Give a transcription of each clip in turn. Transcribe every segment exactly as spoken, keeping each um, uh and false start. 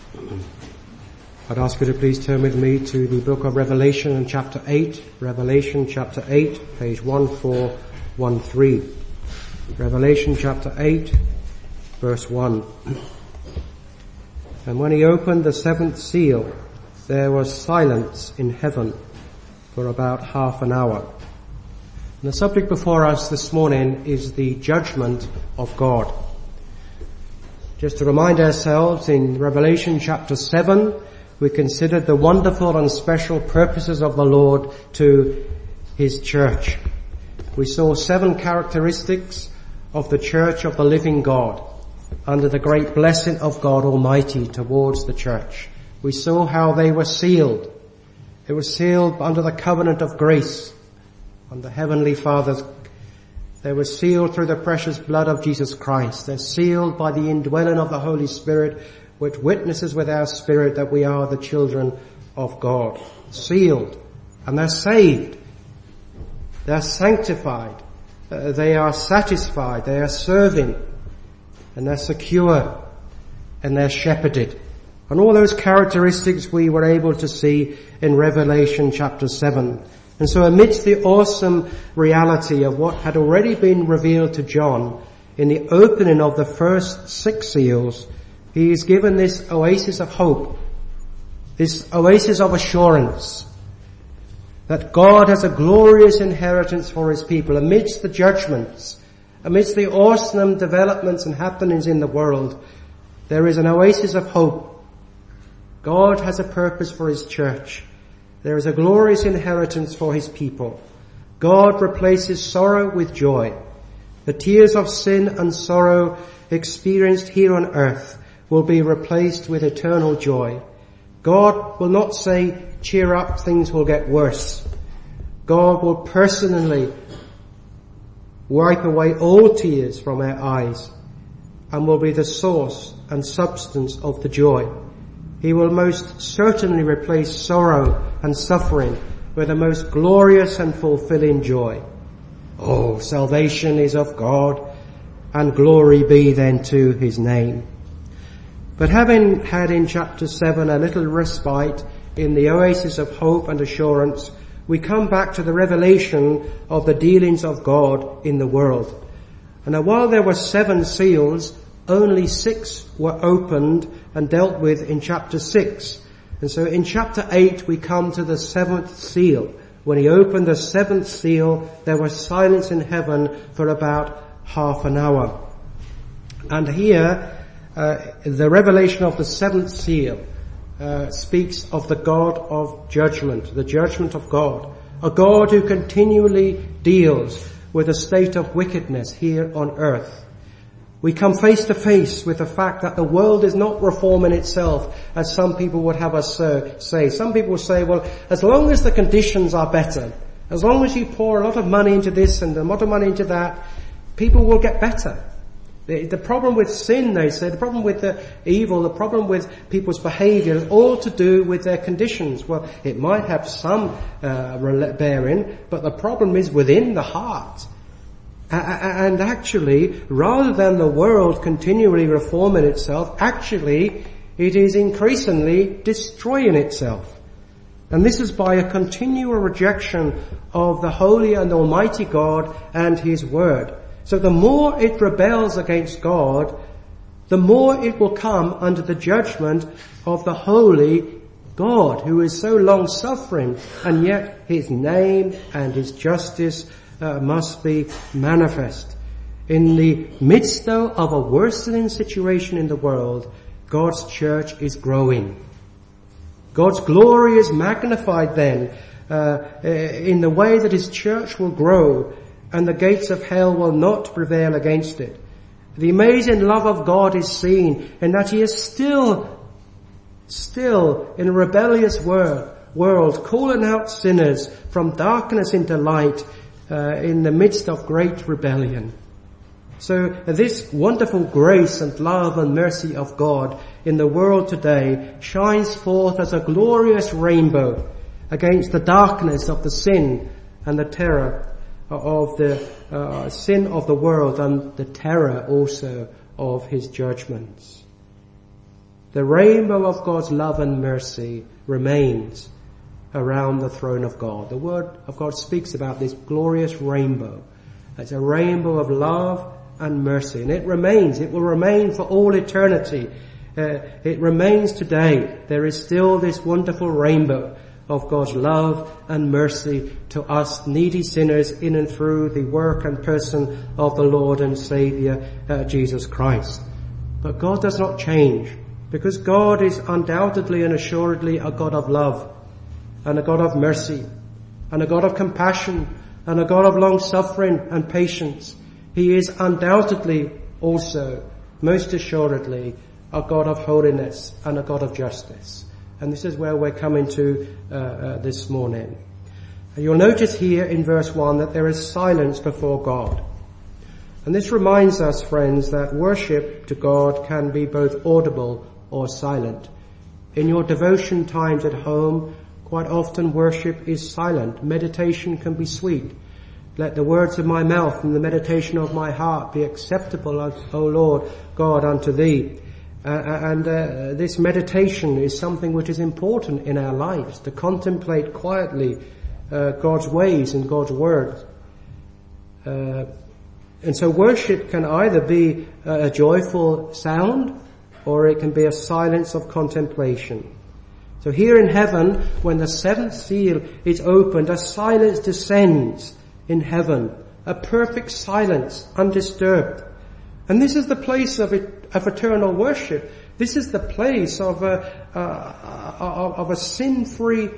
I'd ask you to please turn with me to the book of Revelation and chapter eight. Revelation chapter eight, page one four one three. Revelation chapter eight, verse one. And when he opened the seventh seal, there was silence in heaven for about half an hour. And the subject before us this morning is the judgment of God. Just to remind ourselves, in Revelation chapter seven, we considered the wonderful and special purposes of the Lord to His church. We saw seven characteristics of the church of the living God under the great blessing of God Almighty towards the church. We saw how they were sealed. They were sealed under the covenant of grace on the Heavenly Father's. They were sealed through the precious blood of Jesus Christ. They're sealed by the indwelling of the Holy Spirit, which witnesses with our spirit that we are the children of God. Sealed. And they're saved. They're sanctified. Uh, they are satisfied. They are serving. And they're secure. And they're shepherded. And all those characteristics we were able to see in Revelation chapter seven. And so amidst the awesome reality of what had already been revealed to John in the opening of the first six seals, he is given this oasis of hope, this oasis of assurance that God has a glorious inheritance for His people amidst the judgments, amidst the awesome developments and happenings in the world. There is an oasis of hope. God has a purpose for His church. There is a glorious inheritance for His people. God replaces sorrow with joy. The tears of sin and sorrow experienced here on earth will be replaced with eternal joy. God will not say, cheer up, things will get worse. God will personally wipe away all tears from our eyes and will be the source and substance of the joy. He will most certainly replace sorrow and suffering with a most glorious and fulfilling joy. Oh, salvation is of God, and glory be then to His name. But having had in chapter seven a little respite in the oasis of hope and assurance, we come back to the revelation of the dealings of God in the world. And now while there were seven seals, only six were opened and dealt with in chapter six. And so in chapter eight we come to the seventh seal. When he opened the seventh seal, there was silence in heaven for about half an hour. And here, uh, the revelation of the seventh seal uh, speaks of the God of judgment, the judgment of God. A God who continually deals with a state of wickedness here on earth. We come face to face with the fact that the world is not reforming itself, as some people would have us uh, say. Some people say, well, as long as the conditions are better, as long as you pour a lot of money into this and a lot of money into that, people will get better. The, the problem with sin, they say, the problem with the evil, the problem with people's behaviour is all to do with their conditions. Well, it might have some uh, bearing, but the problem is within the heart. And actually, rather than the world continually reforming itself, actually it is increasingly destroying itself. And this is by a continual rejection of the holy and almighty God and His word. So the more it rebels against God, the more it will come under the judgment of the holy God, who is so long-suffering, and yet His name and His justice Uh, must be manifest. In the midst, though, of a worsening situation in the world, God's church is growing. God's glory is magnified then uh, in the way that His church will grow, and the gates of hell will not prevail against it. The amazing love of God is seen in that He is still, still in a rebellious world, world calling out sinners from darkness into light, Uh, in the midst of great rebellion. So uh, this wonderful grace and love and mercy of God in the world today shines forth as a glorious rainbow against the darkness of the sin and the terror of the uh, sin of the world and the terror also of His judgments. The rainbow of God's love and mercy remains around the throne of God. The Word of God speaks about this glorious rainbow. It's a rainbow of love and mercy, and it remains. It will remain for all eternity. Uh, it remains today. There is still this wonderful rainbow of God's love and mercy to us needy sinners in and through the work and person of the Lord and Saviour, uh, Jesus Christ. But God does not change, because God is undoubtedly and assuredly a God of love and a God of mercy and a God of compassion and a God of long suffering and patience. He is undoubtedly also, most assuredly, a God of holiness and a God of justice. And this is where we're coming to uh, uh, this morning. And you'll notice here in verse one that there is silence before God. And this reminds us, friends, that worship to God can be both audible or silent. In your devotion times at home, quite often worship is silent. Meditation can be sweet. Let the words of my mouth and the meditation of my heart be acceptable, O Lord God, unto thee. Uh, and uh, this meditation is something which is important in our lives, to contemplate quietly uh, God's ways and God's word. Uh, and so worship can either be a joyful sound, or it can be a silence of contemplation. So here in heaven, when the seventh seal is opened, a silence descends in heaven, a perfect silence, undisturbed. And this is the place of it, of eternal worship. This is the place of a, uh, of a sin-free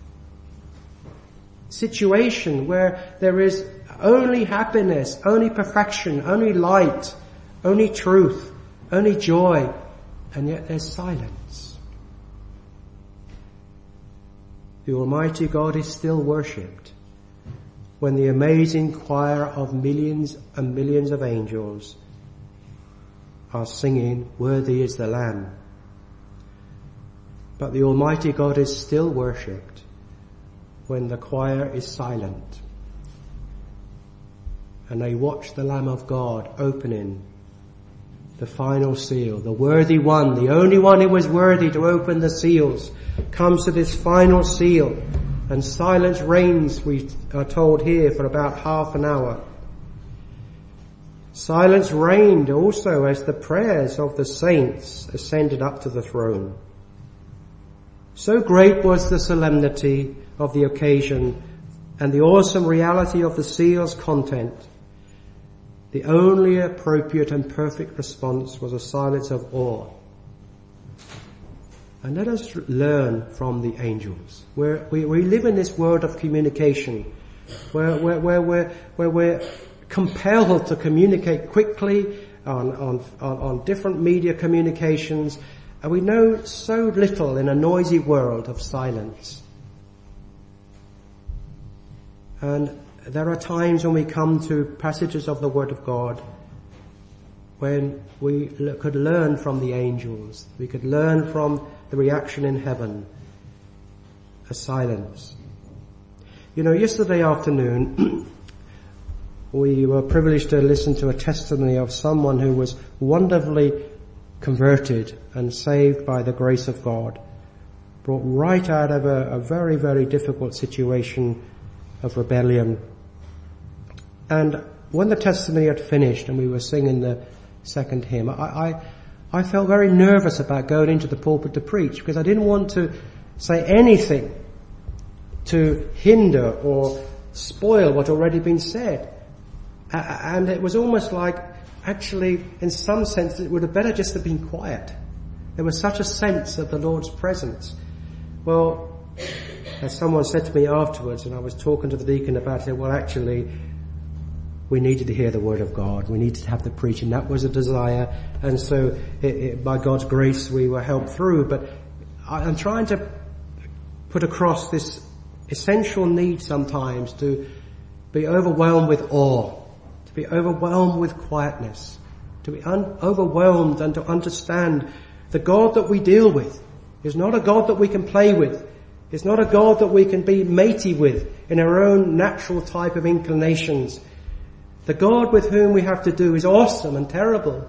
situation where there is only happiness, only perfection, only light, only truth, only joy, and yet there's silence. The Almighty God is still worshipped when the amazing choir of millions and millions of angels are singing, "Worthy is the Lamb." But the Almighty God is still worshipped when the choir is silent and they watch the Lamb of God opening the final seal. The worthy one, the only one who was worthy to open the seals, comes to this final seal, and silence reigns, we are told here, for about half an hour. Silence reigned also as the prayers of the saints ascended up to the throne. So great was the solemnity of the occasion and the awesome reality of the seal's content. The only appropriate and perfect response was a silence of awe. And let us learn from the angels. Where we, we live in this world of communication, where, where, where, where, where we're compelled to communicate quickly on, on, on, on different media communications, and we know so little in a noisy world of silence. And there are times when we come to passages of the Word of God when we could learn from the angels. We could learn from the reaction in heaven. A silence. You know, yesterday afternoon we were privileged to listen to a testimony of someone who was wonderfully converted and saved by the grace of God, brought right out of a, a very, very difficult situation of rebellion. And when the testimony had finished and we were singing the second hymn, I, I, I felt very nervous about going into the pulpit to preach, because I didn't want to say anything to hinder or spoil what had already been said. And it was almost like, actually, in some sense, it would have better just have been quiet. There was such a sense of the Lord's presence. Well, as someone said to me afterwards, and I was talking to the deacon about it, well, actually, we needed to hear the word of God. We needed to have the preaching. That was a desire. And so, it, it, by God's grace, we were helped through. But I'm trying to put across this essential need sometimes to be overwhelmed with awe, to be overwhelmed with quietness, to be un- overwhelmed and to understand the God that we deal with is not a God that we can play with. It's not a God that we can be matey with in our own natural type of inclinations. The God with whom we have to do is awesome and terrible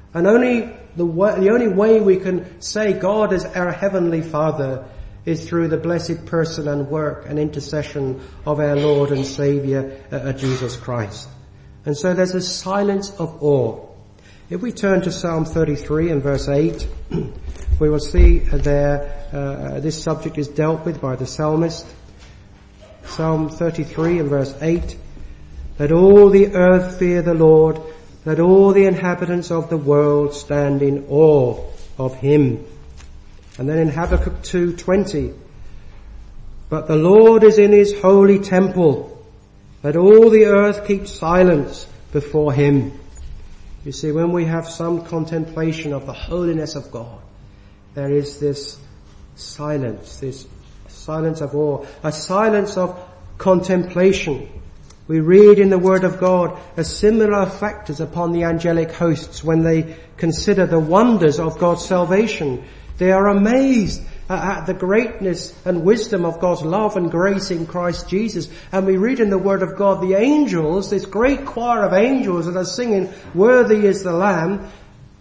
And only the way, the only way we can say God is our Heavenly Father is through the blessed person and work and intercession of our Lord and Saviour, uh, Jesus Christ. And so there's a silence of awe. If we turn to Psalm thirty-three and verse eight, we will see there uh, this subject is dealt with by the psalmist. Psalm thirty-three and verse eight, let all the earth fear the Lord, let all the inhabitants of the world stand in awe of him. And then in Habakkuk two twenty, but the Lord is in his holy temple, let all the earth keep silence before him. You see, when we have some contemplation of the holiness of God, there is this silence, this silence of awe, a silence of contemplation. We read in the Word of God a similar effect as upon the angelic hosts when they consider the wonders of God's salvation. They are amazed at the greatness and wisdom of God's love and grace in Christ Jesus. And we read in the Word of God the angels, this great choir of angels that are singing, worthy is the Lamb.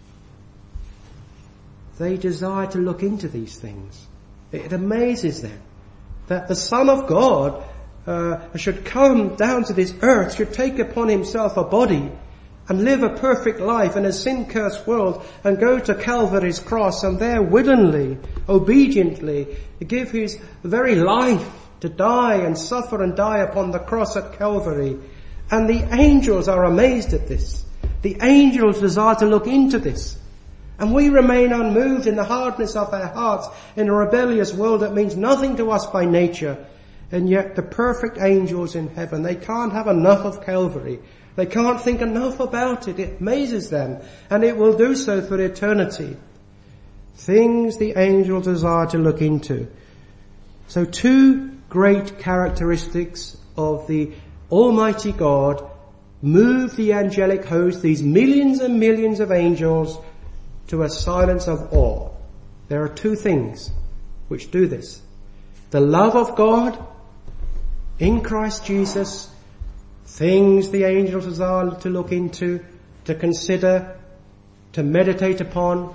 They desire to look into these things. It amazes them that the Son of God uh, should come down to this earth, should take upon himself a body and live a perfect life in a sin-cursed world and go to Calvary's cross and there willingly, obediently give his very life to die and suffer and die upon the cross at Calvary. And the angels are amazed at this. The angels desire to look into this. And we remain unmoved in the hardness of our hearts in a rebellious world that means nothing to us by nature. And yet the perfect angels in heaven, they can't have enough of Calvary. They can't think enough about it. It amazes them, and it will do so for eternity. Things the angels desire to look into. So two great characteristics of the Almighty God move the angelic host, these millions and millions of angels, to a silence of awe. There are two things which do this. The love of God in Christ Jesus, things the angels desire to look into, to consider, to meditate upon.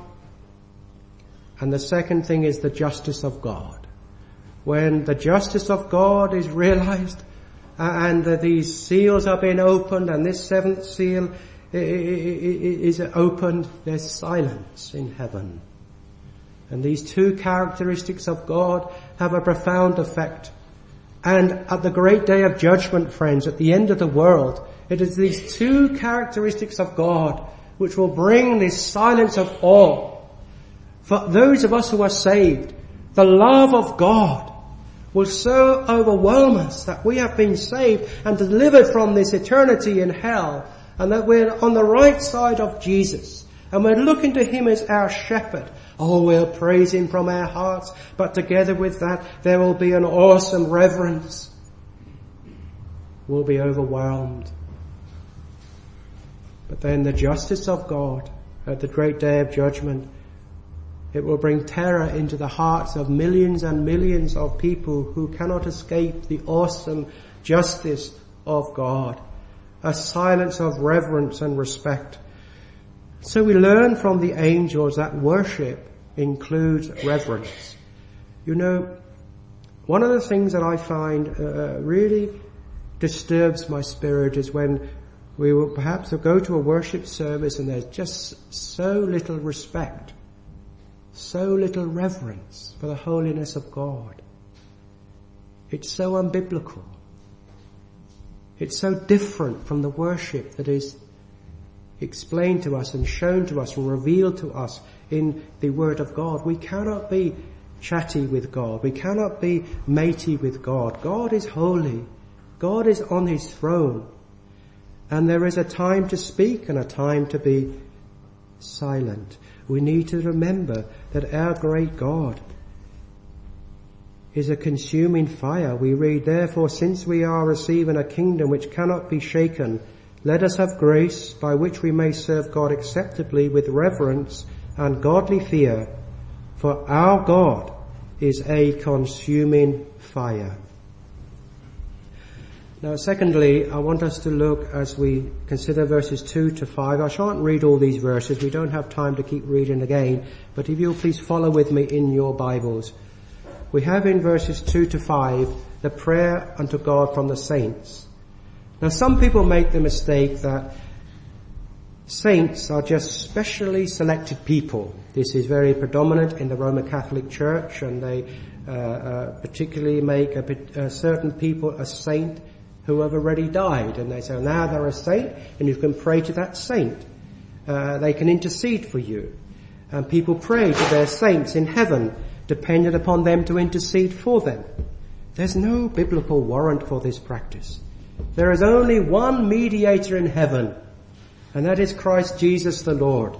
And the second thing is the justice of God. When the justice of God is realized and these seals are being opened and this seventh seal is opened, there's silence in heaven. And these two characteristics of God have a profound effect. And at the great day of judgment, friends, at the end of the world, it is these two characteristics of God which will bring this silence of awe. For those of us who are saved, the love of God will so overwhelm us that we have been saved and delivered from this eternity in hell, and that we're on the right side of Jesus, and we're looking to him as our shepherd. Oh, we'll praise him from our hearts, but together with that, there will be an awesome reverence. We'll be overwhelmed. But then the justice of God at the great day of judgment, it will bring terror into the hearts of millions and millions of people who cannot escape the awesome justice of God. A silence of reverence and respect. So we learn from the angels that worship includes reverence. You know, one of the things that I find uh, really disturbs my spirit is when we will perhaps go to a worship service and there's just so little respect, so little reverence for the holiness of God. It's so unbiblical. It's so different from the worship that is explained to us and shown to us and revealed to us in the Word of God. We cannot be chatty with God. We cannot be matey with God. God is holy. God is on his throne. And there is a time to speak and a time to be silent. We need to remember that our great God is a consuming fire. We read, therefore, since we are receiving a kingdom which cannot be shaken, let us have grace by which we may serve God acceptably with reverence and godly fear, for our God is a consuming fire. Now, secondly, I want us to look as we consider verses two to five. I shan't read all these verses. We don't have time to keep reading again. But if you'll please follow with me in your Bibles. We have in verses two to five the prayer unto God from the saints. Now, some people make the mistake that saints are just specially selected people. This is very predominant in the Roman Catholic Church, and they uh, uh, particularly make a, a certain people a saint who have already died, and they say, now they're a saint, and you can pray to that saint. Uh, they can intercede for you. And people pray to their saints in heaven, dependent upon them to intercede for them. There's no biblical warrant for this practice. There is only one mediator in heaven, and that is Christ Jesus the Lord.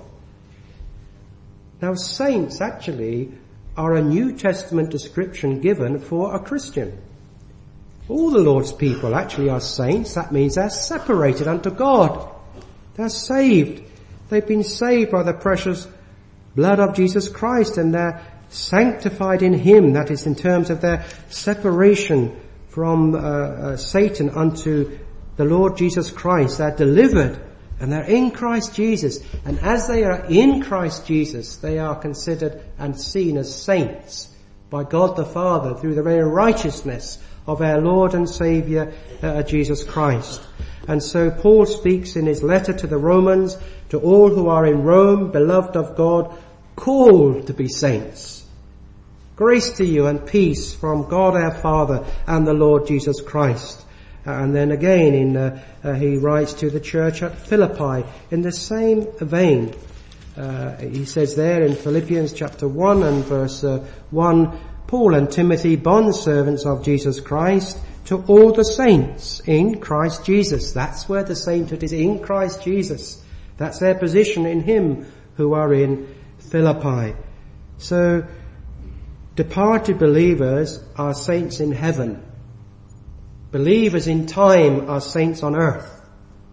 Now, saints actually are a New Testament description given for a Christian. All the Lord's people actually are saints. That means they're separated unto God. They're saved. They've been saved by the precious blood of Jesus Christ, and they're sanctified in Him. That is in terms of their separation from uh, uh, Satan unto the Lord Jesus Christ. They're delivered, and they're in Christ Jesus. And as they are in Christ Jesus, they are considered and seen as saints by God the Father through the very righteousness of our Lord and Saviour, uh, Jesus Christ. And so Paul speaks in his letter to the Romans, to all who are in Rome, beloved of God, called to be saints. Grace to you and peace from God our Father and the Lord Jesus Christ. Uh, and then again in uh, uh, he writes to the church at Philippi in the same vein. Uh, he says there in Philippians chapter one and verse uh, one, Paul and Timothy, bondservants of Jesus Christ, to all the saints in Christ Jesus. That's where the sainthood is, in Christ Jesus. That's their position in Him who are in Philippi. So, departed believers are saints in heaven. Believers in time are saints on earth.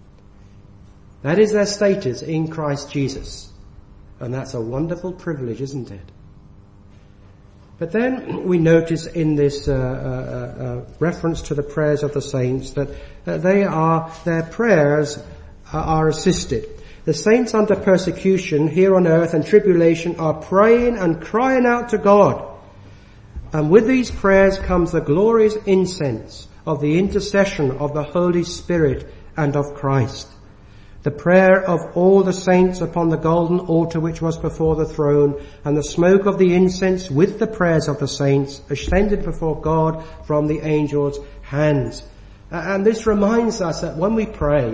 That is their status in Christ Jesus. And that's a wonderful privilege, isn't it? But then we notice in this uh, uh, uh, reference to the prayers of the saints that uh, they are, their prayers are, are assisted. The saints under persecution here on earth and tribulation are praying and crying out to God. And with these prayers comes the glorious incense of the intercession of the Holy Spirit and of Christ. The prayer of all the saints upon the golden altar which was before the throne, and the smoke of the incense with the prayers of the saints ascended before God from the angels' hands. And this reminds us that when we pray,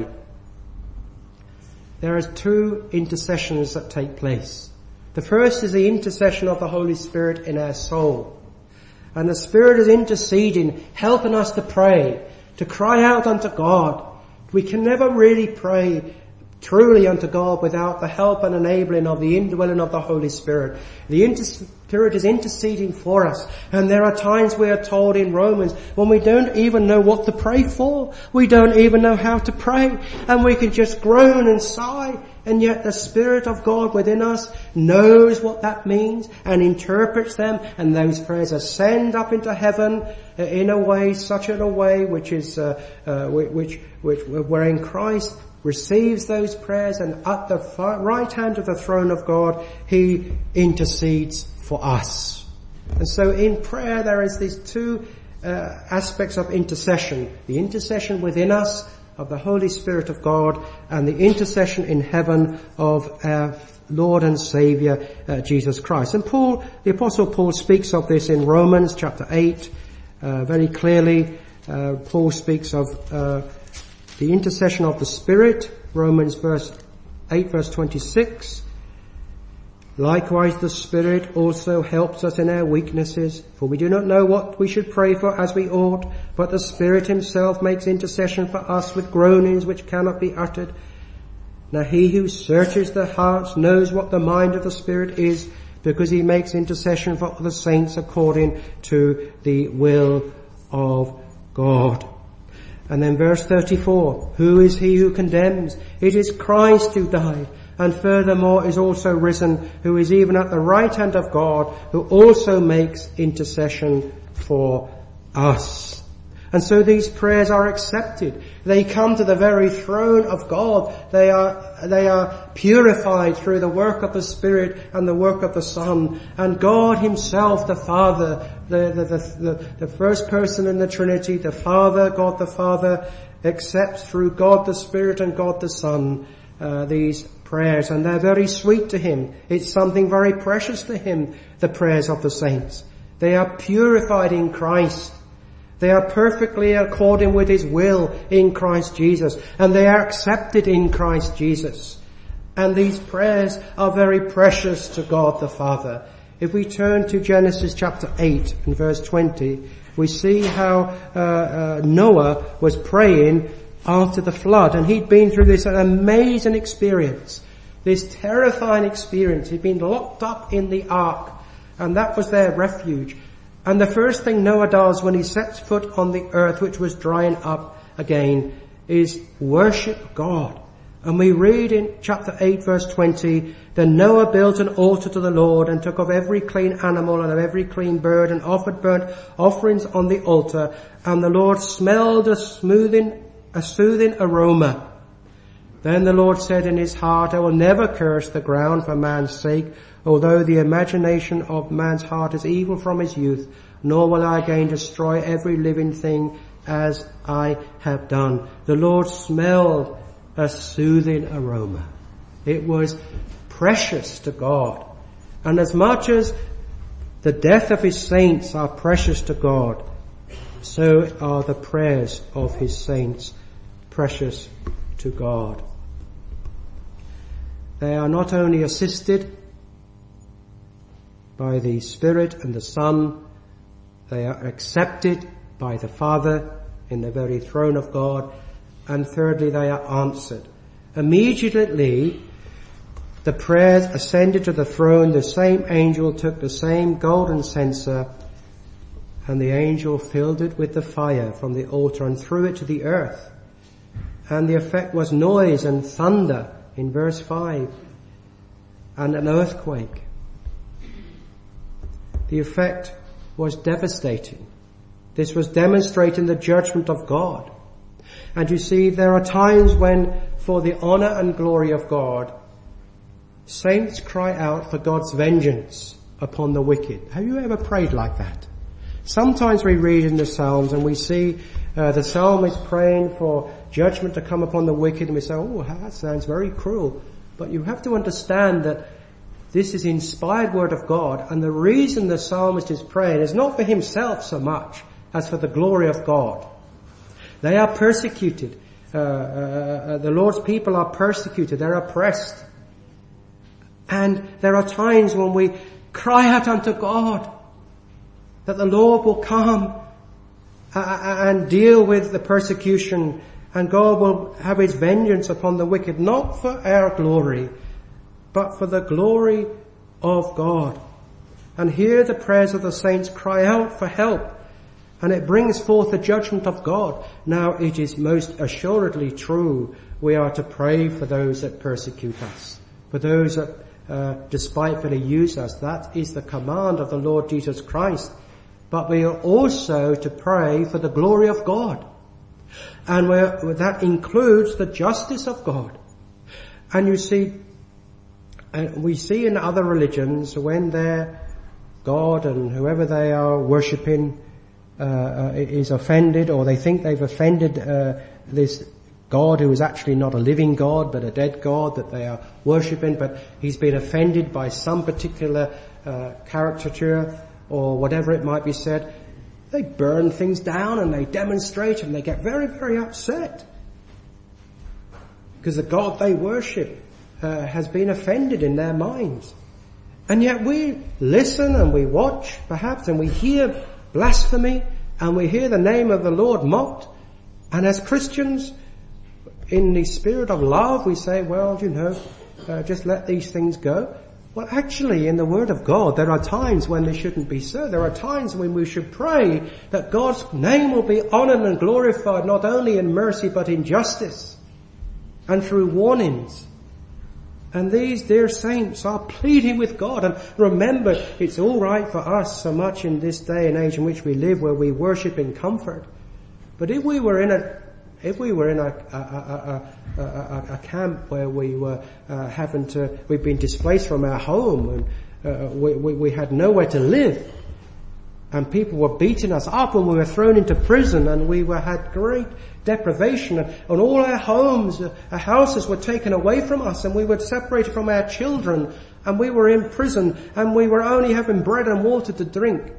there are two intercessions that take place. The first is the intercession of the Holy Spirit in our soul. And the Spirit is interceding, helping us to pray, to cry out unto God. We can never really pray truly unto God without the help and enabling of the indwelling of the Holy Spirit. The inter- Spirit is interceding for us. And there are times we are told in Romans when we don't even know what to pray for. We don't even know how to pray. And we can just groan and sigh. And yet the Spirit of God within us knows what that means and interprets them. And those prayers ascend up into heaven in a way, such in a way which is, uh, uh, which, which, wherein Christ receives those prayers, and at the right hand of the throne of God, He intercedes for us. And so in prayer there is these two uh, aspects of intercession. The intercession within us of the Holy Spirit of God, and the intercession in heaven of our Lord and Saviour, uh, Jesus Christ. And Paul, the Apostle Paul speaks of this in Romans chapter eight, uh, very clearly. Uh, Paul speaks of uh, the intercession of the Spirit, Romans verse eight verse twenty-six. Likewise the Spirit also helps us in our weaknesses, for we do not know what we should pray for as we ought, but the Spirit Himself makes intercession for us with groanings which cannot be uttered. Now He who searches the hearts knows what the mind of the Spirit is, because He makes intercession for the saints according to the will of God. And then verse thirty-four, who is he who condemns? It is Christ who died, and furthermore is also risen, who is even at the right hand of God, who also makes intercession for us. And so these prayers are accepted. They come to the very throne of God. They are, they are purified through the work of the Spirit and the work of the Son. And God himself, the Father, the, the, the, the, the first person in the Trinity, the Father, God the Father, accepts through God the Spirit and God the Son, uh, these prayers. And they're very sweet to him. It's something very precious to him, the prayers of the saints. They are purified in Christ. They are perfectly according with his will in Christ Jesus. And they are accepted in Christ Jesus. And these prayers are very precious to God the Father. If we turn to Genesis chapter eight and verse twenty, we see how uh, uh, Noah was praying after the flood. And he'd been through this amazing experience. This terrifying experience. He'd been locked up in the ark. And that was their refuge. And the first thing Noah does when he sets foot on the earth, which was drying up again, is worship God. And we read in chapter eight verse twenty, then Noah built an altar to the Lord and took of every clean animal and of every clean bird and offered burnt offerings on the altar. And the Lord smelled a smoothing, a soothing aroma. Then the Lord said in his heart, I will never curse the ground for man's sake, although the imagination of man's heart is evil from his youth, nor will I again destroy every living thing as I have done. The Lord smelled a soothing aroma. It was precious to God. And as much as the death of his saints are precious to God, so are the prayers of his saints precious to God. They are not only assisted by the Spirit and the Son, they are accepted by the Father in the very throne of God, and thirdly, they are answered. Immediately, the prayers ascended to the throne, the same angel took the same golden censer, and the angel filled it with the fire from the altar and threw it to the earth. And the effect was noise and thunder in verse five, and an earthquake. The effect was devastating. This was demonstrating the judgment of God. And you see, there are times when, for the honor and glory of God, saints cry out for God's vengeance upon the wicked. Have you ever prayed like that? Sometimes we read in the Psalms and we see uh, the psalmist praying for judgment to come upon the wicked, and we say, oh, that sounds very cruel. But you have to understand that this is inspired word of God, and the reason the psalmist is praying is not for himself so much as for the glory of God. They are persecuted. Uh, uh, the Lord's people are persecuted. They're oppressed. And there are times when we cry out unto God that the Lord will come and deal with the persecution, and God will have his vengeance upon the wicked, not for our glory, but for the glory of God. And here the prayers of the saints cry out for help, and it brings forth the judgment of God. Now it is most assuredly true we are to pray for those that persecute us, for those that uh, despitefully use us. That is the command of the Lord Jesus Christ. But we are also to pray for the glory of God. And we're, that includes the justice of God. And you see, uh, we see in other religions when their God and whoever they are worshipping uh, uh, is offended, or they think they've offended uh, this God who is actually not a living God but a dead God that they are worshipping, but he's been offended by some particular uh, caricature or whatever it might be said, they burn things down and they demonstrate and they get very, very upset because the God they worship uh, has been offended in their minds. And yet we listen and we watch perhaps and we hear blasphemy and we hear the name of the Lord mocked, and as Christians in the spirit of love we say, well, you know, uh, just let these things go. Well, actually, in the Word of God, there are times when they shouldn't be so. There are times when we should pray that God's name will be honored and glorified, not only in mercy, but in justice and through warnings. And these dear saints are pleading with God. And remember, it's all right for us so much in this day and age in which we live, where we worship in comfort. But if we were in a, if we were in a, a, a, a, a, a camp where we were uh, having to, we've been displaced from our home and uh, we, we, we had nowhere to live, and people were beating us up and we were thrown into prison and we were had great deprivation and, and all our homes, uh, our houses were taken away from us and we were separated from our children and we were in prison and we were only having bread and water to drink.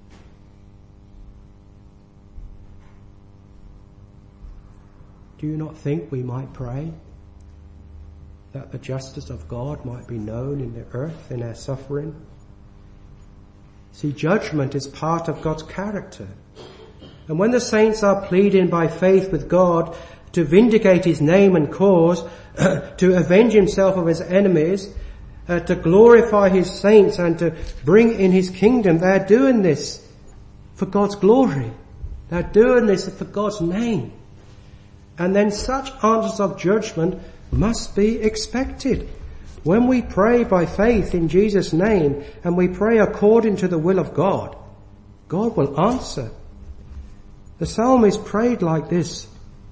Do you not think we might pray that the justice of God might be known in the earth, in our suffering? See, judgment is part of God's character. And when the saints are pleading by faith with God to vindicate his name and cause, to avenge himself of his enemies, uh, to glorify his saints and to bring in his kingdom, they're doing this for God's glory. They're doing this for God's name. And then such answers of judgment must be expected. When we pray by faith in Jesus' name and we pray according to the will of God, God will answer. The psalmist prayed like this: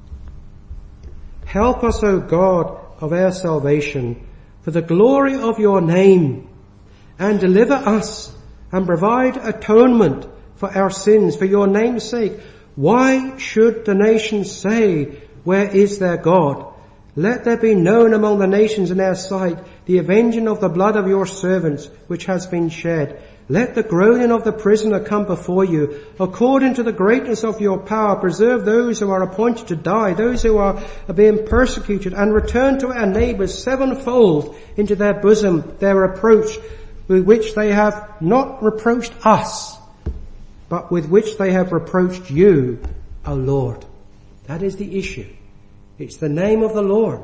"Help us, O God of our salvation, for the glory of your name, and deliver us and provide atonement for our sins for your name's sake. Why should the nations say, where is their God? Let there be known among the nations in our sight the avenging of the blood of your servants which has been shed. Let the groaning of the prisoner come before you. According to the greatness of your power, preserve those who are appointed to die, those who are being persecuted, and return to our neighbours sevenfold into their bosom their reproach, with which they have not reproached us, but with which they have reproached you, O Lord." That is the issue. It's the name of the Lord.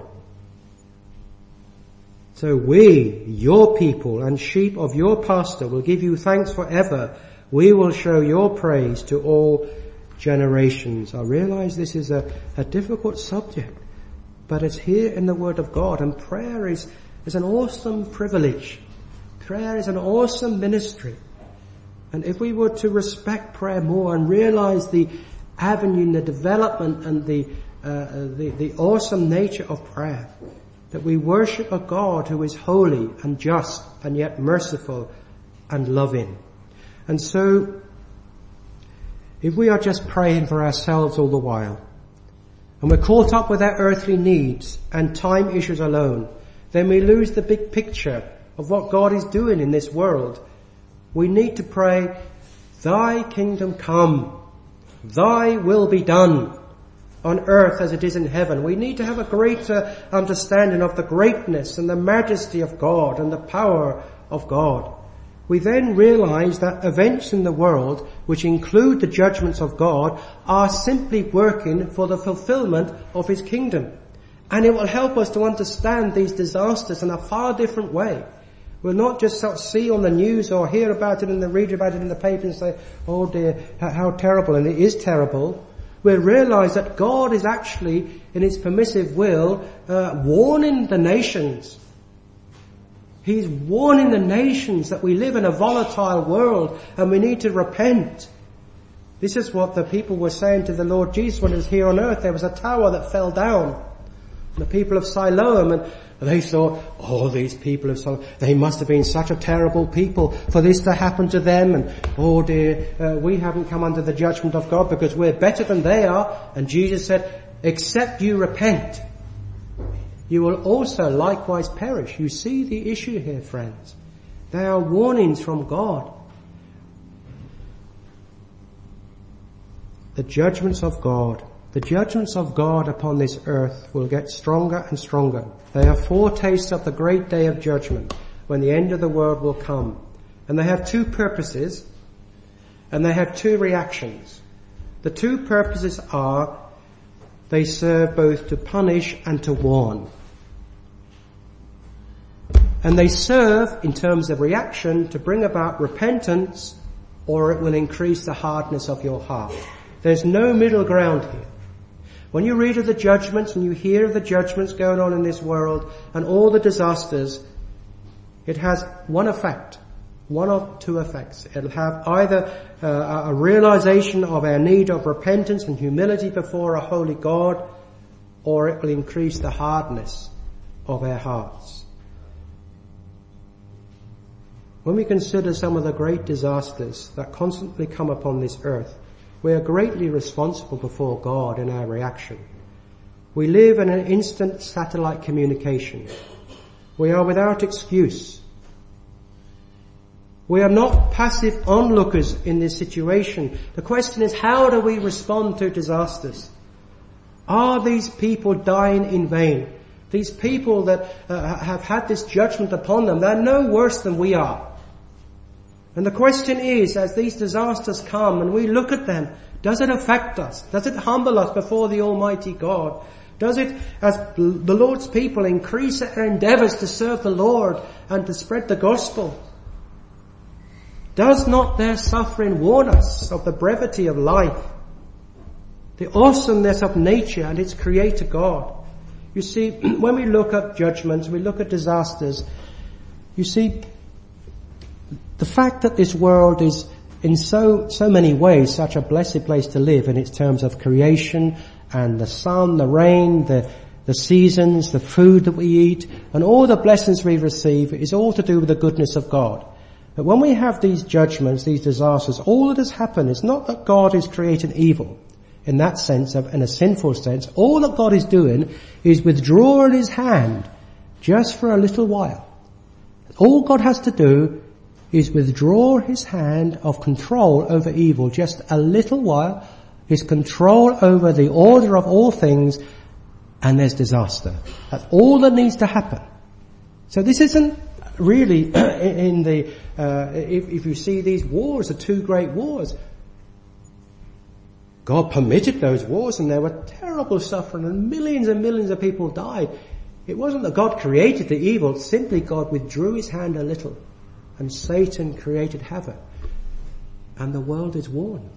So we, your people and sheep of your pastor, will give you thanks forever. We will show your praise to all generations. I realize this is a, a difficult subject, but it's here in the Word of God, and prayer is, is an awesome privilege. Prayer is an awesome ministry. And if we were to respect prayer more and realize the avenue, the development and the Uh, the, the awesome nature of prayer, that we worship a God who is holy and just and yet merciful and loving. And so, if we are just praying for ourselves all the while, and we're caught up with our earthly needs and time issues alone, then we lose the big picture of what God is doing in this world. We need to pray, "Thy kingdom come, thy will be done, on earth as it is in heaven." We need to have a greater understanding of the greatness and the majesty of God and the power of God. We then realize that events in the world, which include the judgments of God, are simply working for the fulfillment of his kingdom. And it will help us to understand these disasters in a far different way. We'll not just sort of see on the news or hear about it and then read about it in the paper and say, "Oh dear, how terrible," and it is terrible. We realize that God is actually, in his permissive will, uh, warning the nations. He's warning the nations that we live in a volatile world and we need to repent. This is what the people were saying to the Lord Jesus when he was here on earth. There was a tower that fell down. The people of Siloam, and they thought, "Oh, these people of Siloam, they must have been such a terrible people for this to happen to them. And oh dear, uh, we haven't come under the judgment of God because we're better than they are." And Jesus said, "Except you repent, you will also likewise perish." You see the issue here, friends. They are warnings from God. The judgments of God. The judgments of God upon this earth will get stronger and stronger. They are foretastes of the great day of judgment, when the end of the world will come. And they have two purposes, and they have two reactions. The two purposes are, they serve both to punish and to warn. And they serve, in terms of reaction, to bring about repentance, or it will increase the hardness of your heart. There's no middle ground here. When you read of the judgments and you hear of the judgments going on in this world and all the disasters, it has one effect. one of two effects. It'll have either uh, a realization of our need of repentance and humility before a holy God, or it will increase the hardness of our hearts. When we consider some of the great disasters that constantly come upon this earth, we are greatly responsible before God in our reaction. We live in an instant satellite communication. We are without excuse. We are not passive onlookers in this situation. The question is, how do we respond to disasters? Are these people dying in vain? These people that uh, have had this judgment upon them, they're no worse than we are. And the question is, as these disasters come and we look at them, does it affect us? Does it humble us before the Almighty God? Does it, as the Lord's people, increase our endeavours to serve the Lord and to spread the gospel? Does not their suffering warn us of the brevity of life, the awesomeness of nature and its creator God? You see, when we look at judgments, we look at disasters, you see, the fact that this world is in so, so many ways such a blessed place to live in its terms of creation and the sun, the rain, the, the seasons, the food that we eat, and all the blessings we receive is all to do with the goodness of God. But when we have these judgments, these disasters, all that has happened is not that God is creating evil in that sense, of in a sinful sense. All that God is doing is withdrawing his hand just for a little while. All God has to do is withdraw his hand of control over evil just a little while, his control over the order of all things, and there's disaster. That's all that needs to happen. So this isn't really in the, uh, if, if you see these wars, the two great wars, God permitted those wars and there were terrible suffering and millions and millions of people died. It wasn't that God created the evil, simply God withdrew his hand a little and Satan created havoc. And the world is warned.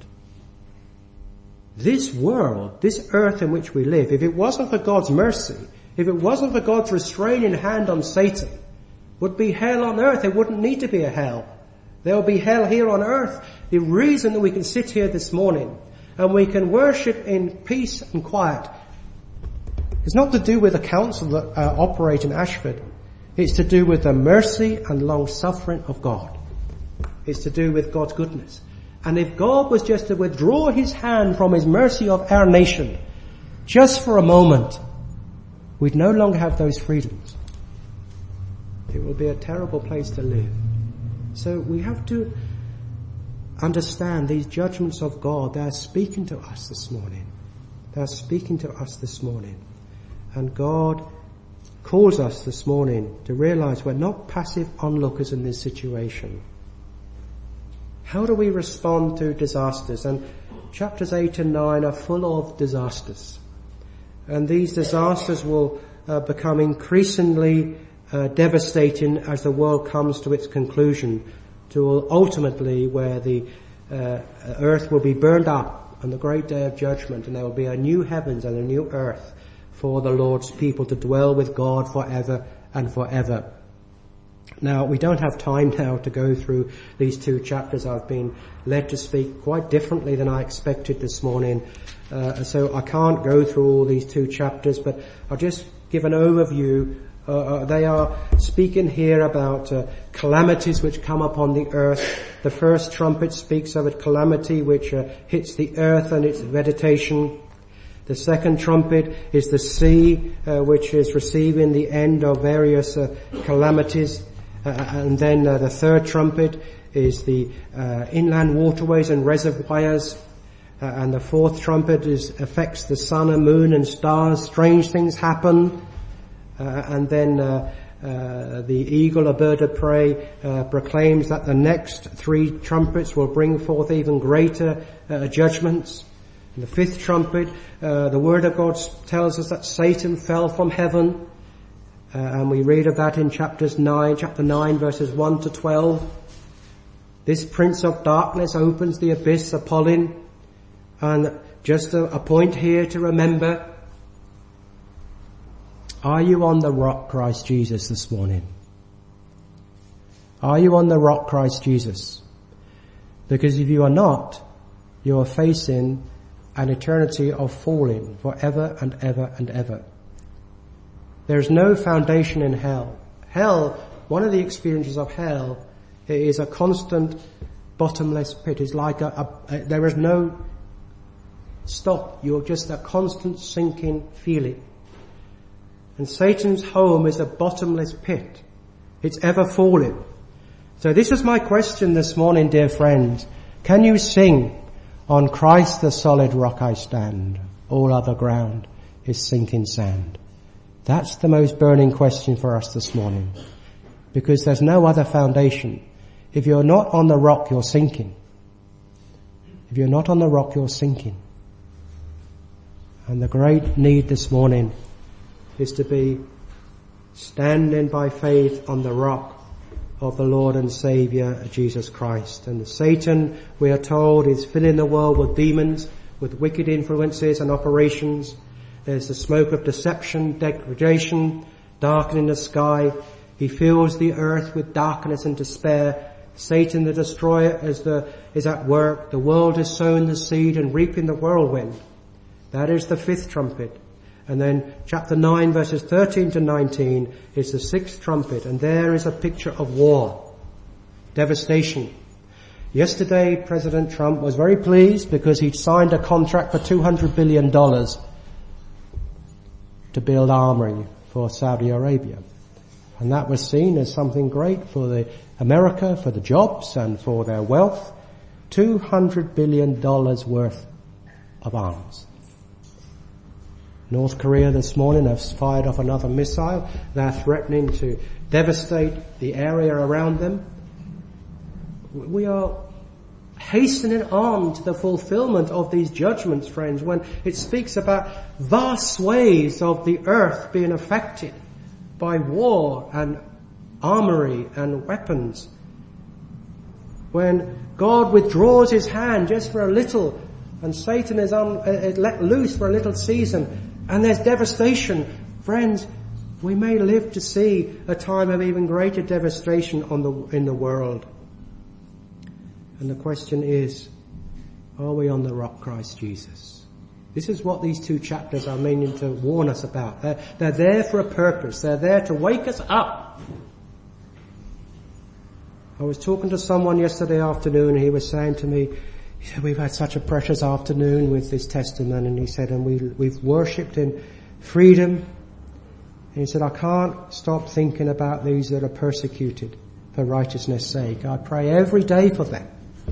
This world, this earth in which we live, if it wasn't for God's mercy, if it wasn't for God's restraining hand on Satan, would be hell on earth. It wouldn't need to be a hell. There will be hell here on earth. The reason that we can sit here this morning and we can worship in peace and quiet is not to do with the council that uh, operate in Ashford. It's to do with the mercy and long suffering of God. It's to do with God's goodness. And if God was just to withdraw his hand from his mercy of our nation, just for a moment, we'd no longer have those freedoms. It will be a terrible place to live. So we have to understand these judgments of God. They are speaking to us this morning. They are speaking to us this morning. And God calls us this morning to realize we're not passive onlookers in this situation. How do we respond to disasters? And chapters eight and nine are full of disasters. And these disasters will uh, become increasingly uh, devastating as the world comes to its conclusion, to ultimately where the uh, earth will be burned up on the great day of judgment, and there will be a new heavens and a new earth for the Lord's people to dwell with God forever and forever. Now, we don't have time now to go through these two chapters. I've been led to speak quite differently than I expected this morning, uh, so I can't go through all these two chapters, but I'll just give an overview. Uh, uh, they are speaking here about uh, calamities which come upon the earth. The first trumpet speaks of a calamity which uh, hits the earth and its vegetation. The second trumpet is the sea, uh, which is receiving the end of various uh, calamities. Uh, and then uh, the third trumpet is the uh, inland waterways and reservoirs. Uh, and the fourth trumpet is affects the sun and moon and stars. Strange things happen. Uh, and then uh, uh, the eagle, a bird of prey, uh, proclaims that the next three trumpets will bring forth even greater uh, judgments. In the fifth trumpet, uh, the Word of God tells us that Satan fell from heaven. Uh, and we read of that in chapters nine, chapter nine, verses one to twelve. This prince of darkness opens the abyss, Apollyon. And just a, a point here to remember. Are you on the rock, Christ Jesus, this morning? Are you on the rock, Christ Jesus? Because if you are not, you are facing an eternity of falling forever and ever and ever. There is no foundation in hell. Hell, one of the experiences of hell, is a constant bottomless pit. It's like a, a, a there is no stop. You're just a constant sinking feeling. And Satan's home is a bottomless pit. It's ever falling. So this is my question this morning, dear friends. Can you sing, on Christ the solid rock I stand, all other ground is sinking sand? That's the most burning question for us this morning. Because there's no other foundation. If you're not on the rock, you're sinking. If you're not on the rock, you're sinking. And the great need this morning is to be standing by faith on the rock of the Lord and Saviour Jesus Christ. And Satan, we are told, is filling the world with demons, with wicked influences and operations. There's the smoke of deception, degradation, darkening the sky. He fills the earth with darkness and despair. Satan the destroyer is, the, is at work. The world is sowing the seed and reaping the whirlwind. That is the fifth trumpet. And then chapter nine verses thirteen to nineteen is the sixth trumpet, and there is a picture of war, devastation. Yesterday President Trump was very pleased because he'd signed a contract for two hundred billion dollars to build armory for Saudi Arabia. And that was seen as something great for the America, for the jobs and for their wealth. two hundred billion dollars worth of arms. North Korea this morning has fired off another missile. They're threatening to devastate the area around them. We are hastening on to the fulfillment of these judgments, friends, when it speaks about vast swathes of the earth being affected by war and armory and weapons. When God withdraws his hand just for a little and Satan is on, uh, let loose for a little season, and there's devastation. Friends, we may live to see a time of even greater devastation on the, in the world. And the question is, are we on the rock, Christ Jesus? This is what these two chapters are meaning to warn us about. They're, they're there for a purpose. They're there to wake us up. I was talking to someone yesterday afternoon, and he was saying to me, he said, we've had such a precious afternoon with this testament, and he said, and we, we've worshipped in freedom. And he said, I can't stop thinking about these that are persecuted for righteousness' sake. I pray every day for them.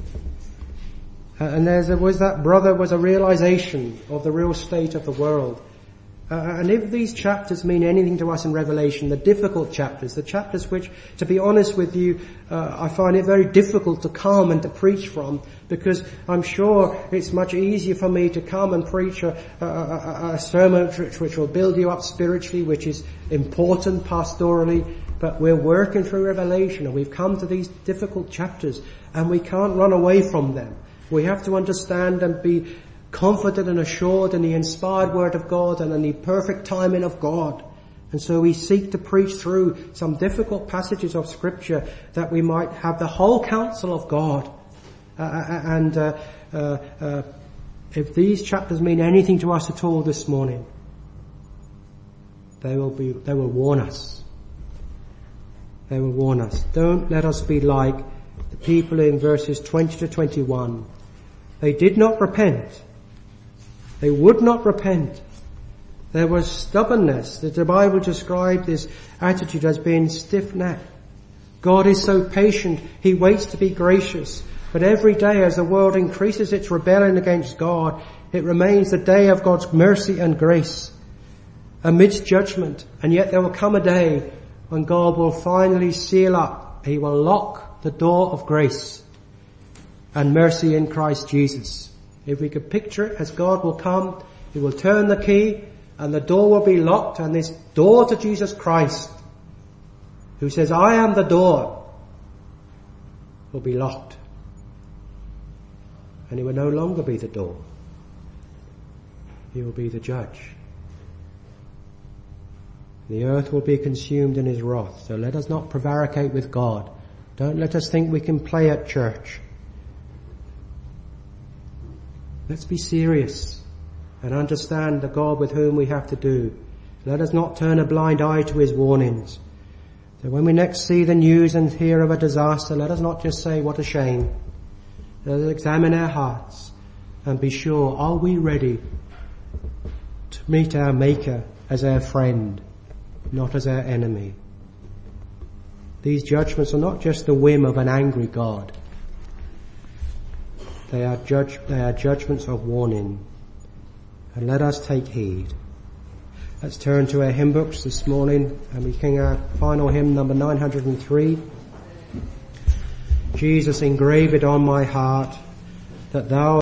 Uh, and there was that brother was a realization of the real state of the world. Uh, and if these chapters mean anything to us in Revelation, the difficult chapters, the chapters which, to be honest with you, uh, I find it very difficult to come and to preach from, because I'm sure it's much easier for me to come and preach a, a, a, a sermon which, which will build you up spiritually, which is important pastorally, but we're working through Revelation and we've come to these difficult chapters and we can't run away from them. We have to understand and be confident and assured in the inspired word of God and in the perfect timing of God. And so we seek to preach through some difficult passages of scripture that we might have the whole counsel of God. Uh, and uh, uh, uh, if these chapters mean anything to us at all this morning, they will be, they will warn us. They will warn us. Don't let us be like the people in verses twenty to twenty-one. They did not repent. They would not repent. There was stubbornness. That the Bible described this attitude as being stiff-necked. God is so patient. He waits to be gracious. But every day as the world increases its rebellion against God, it remains the day of God's mercy and grace amidst judgment. And yet there will come a day when God will finally seal up. He will lock the door of grace and mercy in Christ Jesus. If we could picture it as God will come, He will turn the key and the door will be locked, and this door to Jesus Christ, who says, I am the door, will be locked. And He will no longer be the door. He will be the judge. The earth will be consumed in His wrath. So let us not prevaricate with God Don't let us think we can play at church. Let's be serious and understand the God with whom we have to do. Let us not turn a blind eye to his warnings. So when we next see the news and hear of a disaster, let us not just say, what a shame. Let us examine our hearts and be sure, are we ready to meet our Maker as our friend, not as our enemy? These judgments are not just the whim of an angry God. They are, judge, they are judgments of warning. And let us take heed. Let's turn to our hymn books this morning and we sing our final hymn, number nine hundred three. Jesus, engrave it on my heart that thou